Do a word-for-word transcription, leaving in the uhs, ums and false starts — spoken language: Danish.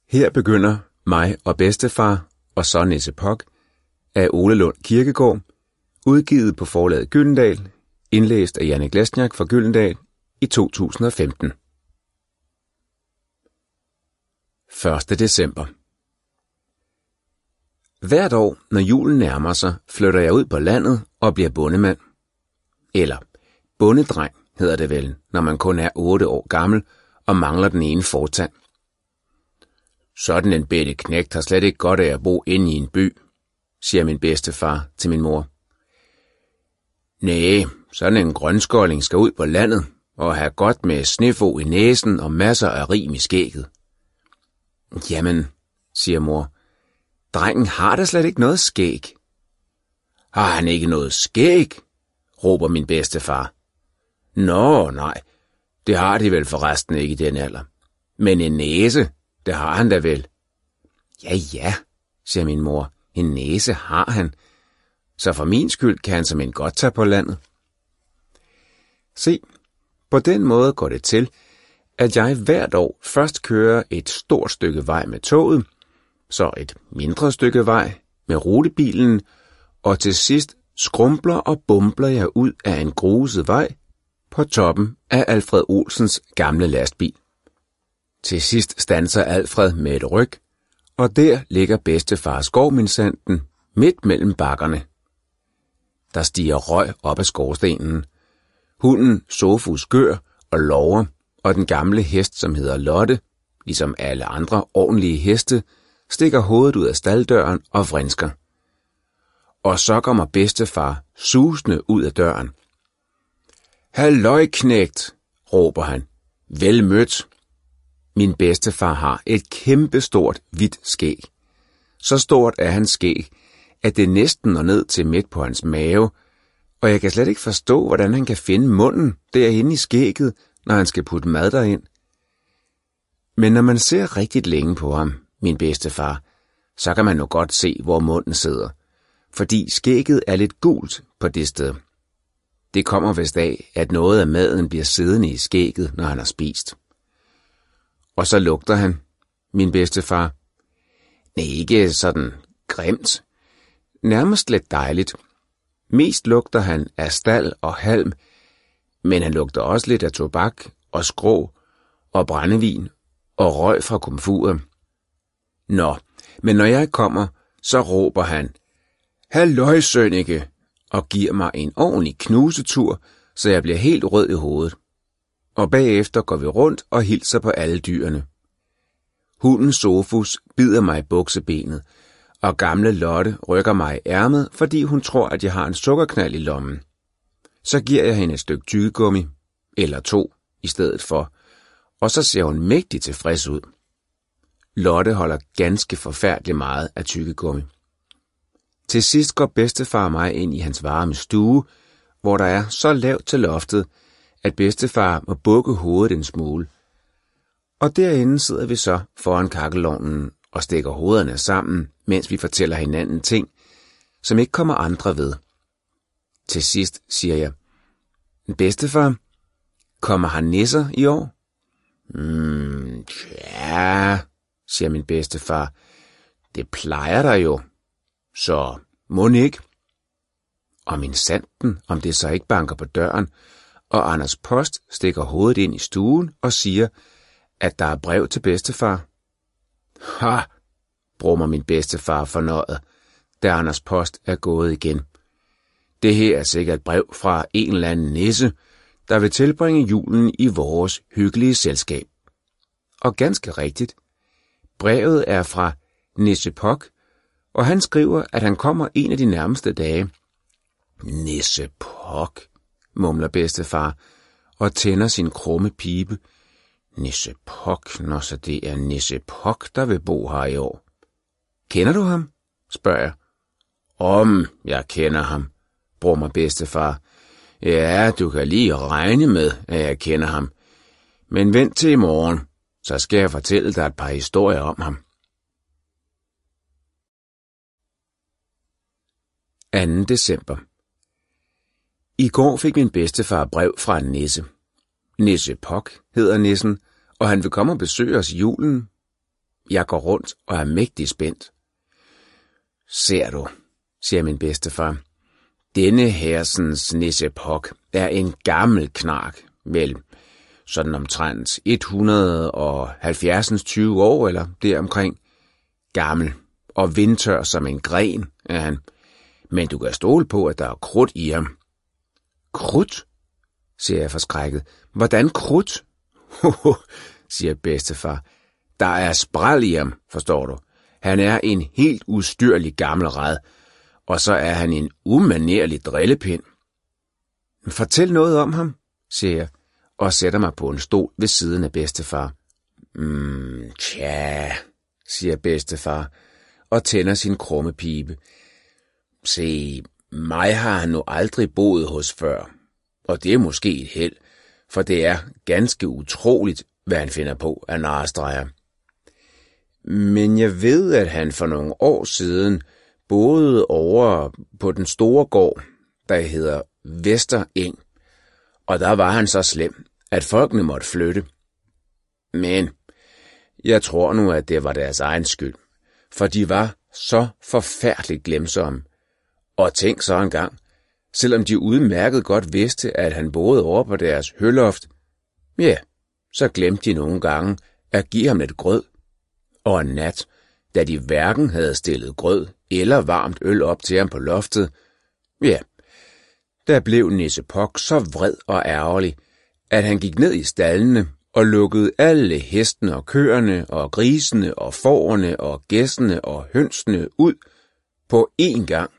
Her begynder mig og bedstefar og så Nisse Pok af Ole Lund Kirkegaard, udgivet på forlaget Gyldendal, indlæst af Jannik Lesniak fra Gyldendal i to tusind og femten. første december. Hvert år, når julen nærmer sig, flytter jeg ud på landet og bliver bondemand. Eller bondedreng hedder det vel, når man kun er otte år gammel og mangler den ene fortand. Sådan en bette knægt har slet ikke godt af at bo inde i en by, siger min bedstefar til min mor. Næh, sådan en grønskolding skal ud på landet og have godt med snefog i næsen og masser af rim i skægget. Jamen, siger mor, drengen har da slet ikke noget skæg. Har han ikke noget skæg? Råber min bedstefar. Nå, nej, det har de vel forresten ikke i den alder. Men en næse, det har han da vel. Ja, ja, siger min mor, en næse har han. Så for min skyld kan han som en godt tage på landet. Se, på den måde går det til, at jeg hvert år først kører et stort stykke vej med toget, så et mindre stykke vej med rutebilen, og til sidst skrumpler og bumpler jeg ud af en gruset vej på toppen af Alfred Olsens gamle lastbil. Til sidst standser Alfred med et ryg, og der ligger bedstefars skovmindsanden midt mellem bakkerne. Der stiger røg op af skorstenen. Hunden Sofus gør og lover, og den gamle hest, som hedder Lotte, ligesom alle andre ordentlige heste, stikker hovedet ud af stalddøren og vrinsker. Og så kommer bedstefar susende ud af døren. Halløj, knægt, råber han. Vel mødt. Min bedstefar har et kæmpestort hvidt skæg. Så stort er hans skæg, at det næsten når ned til midt på hans mave, og jeg kan slet ikke forstå, hvordan han kan finde munden derinde i skægget, når han skal putte mad derind. Men når man ser rigtig længe på ham, min bedstefar, så kan man jo godt se, hvor munden sidder, fordi skægget er lidt gult på det sted. Det kommer vist af, at noget af maden bliver siddende i skægget, når han har spist. Og så lugter han, min bedstefar. Nej, ikke sådan grimt. Nærmest lidt dejligt. Mest lugter han af stald og halm, men han lugter også lidt af tobak og skrå og brændevin og røg fra komfuret. Nå, men når jeg kommer, så råber han, halløj, Sønneke, og giver mig en ordentlig knusetur, så jeg bliver helt rød i hovedet. Og bagefter går vi rundt og hilser på alle dyrene. Hunden Sofus bider mig i buksebenet, og gamle Lotte rykker mig i ærmet, fordi hun tror, at jeg har en sukkerknald i lommen. Så giver jeg hende et stykke tyggegummi, eller to, i stedet for, og så ser hun mægtig tilfreds ud. Lotte holder ganske forfærdeligt meget af tyggegummi. Til sidst går bedstefar og mig ind i hans varme stue, hvor der er så lavt til loftet, at bedstefar må bukke hovedet en smule. Og derinde sidder vi så foran kakkelovnen og stikker hovederne sammen, mens vi fortæller hinanden ting, som ikke kommer andre ved. Til sidst siger jeg, bedstefar, kommer han nisser i år? Mm, ja, siger min bedstefar, det plejer der jo, så mon ikke. Og min sanden, om det så ikke banker på døren, og Anders Post stikker hovedet ind i stuen og siger, at der er brev til bedstefar. Ha, brummer min bedstefar fornøjet, da Anders Post er gået igen. Det her er sikkert et brev fra en eller anden nisse, der vil tilbringe julen i vores hyggelige selskab. Og ganske rigtigt, brevet er fra Nisse Pok, og han skriver, at han kommer en af de nærmeste dage. Nisse Pok, mumler bedstefar og tænder sin krumme pibe. Nisse Pok, når så det er Nisse Pok, der vil bo her i år. Kender du ham? Spørger jeg. Om jeg kender ham, brummer bedstefar. Ja, du kan lige regne med, at jeg kender ham. Men vent til i morgen, så skal jeg fortælle dig et par historier om ham. anden december. I går fik min bedstefar brev fra en nisse. Nisse Pok hedder nissen, og han vil komme og besøge os i julen. Jeg går rundt og er mægtig spændt. Ser du, siger min bedstefar, denne hersens nissepok er en gammel knark, vel, sådan omtrent et hundrede og halvfjerds tyve år eller deromkring. Gammel og vindtør som en gren er han, men du kan stole på, at der er krudt i ham. Krudt? Siger jeg forskrækket. Hvordan krudt? Hoho, siger bedstefar. Der er spræl i ham, forstår du. Han er en helt ustyrlig gammel rad, og så er han en umanerlig drillepind. Fortæl noget om ham, siger jeg, og sætter mig på en stol ved siden af bedstefar. Mm, tja, siger bedstefar, og tænder sin krumme pibe. Se, mig har han nu aldrig boet hos før, og det er måske et held, for det er ganske utroligt, hvad han finder på af narrestreger. Men jeg ved, at han for nogle år siden boede over på den store gård, der hedder Vestereng, og der var han så slem, at folkene måtte flytte. Men jeg tror nu, at det var deres egen skyld, for de var så forfærdeligt glemsomme. Og tænk så engang, selvom de udmærket godt vidste, at han boede over på deres høloft, ja, så glemte de nogle gange at give ham lidt grød. Og en nat, da de hverken havde stillet grød eller varmt øl op til ham på loftet, ja, der blev Nissepok så vred og ærgerlig, at han gik ned i staldene og lukkede alle hestene og køerne og grisene og fårene og gæssene og hønsene ud på én gang.